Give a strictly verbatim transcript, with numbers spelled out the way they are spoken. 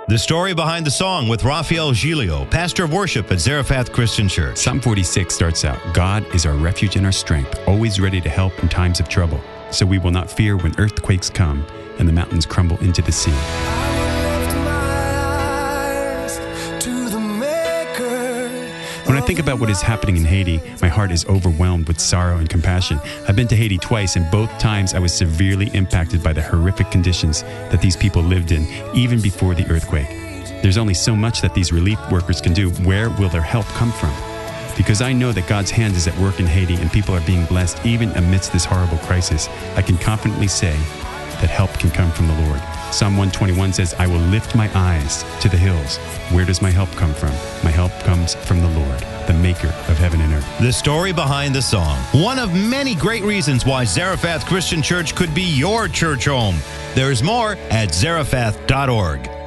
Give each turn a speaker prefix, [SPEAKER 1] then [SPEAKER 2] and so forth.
[SPEAKER 1] The story behind the song with Raphael Giglio, pastor of worship at Zarephath Christian Church.
[SPEAKER 2] Psalm forty-six starts out, God is our refuge and our strength, always ready to help in times of trouble. So we will not fear when earthquakes come and the mountains crumble into the sea. When I think about what is happening in Haiti, my heart is overwhelmed with sorrow and compassion. I've been to Haiti twice, and both times I was severely impacted by the horrific conditions that these people lived in, even before the earthquake. There's only so much that these relief workers can do. Where will their help come from? Because I know that God's hand is at work in Haiti, and people are being blessed even amidst this horrible crisis, I can confidently say that help can come from the Lord. Psalm one twenty-one says, I will lift my eyes to the hills. Where does my help come from? My help comes from the Lord, the maker of heaven and earth.
[SPEAKER 1] The story behind the song. One of many great reasons why Zarephath Christian Church could be your church home. There's more at zarephath dot org.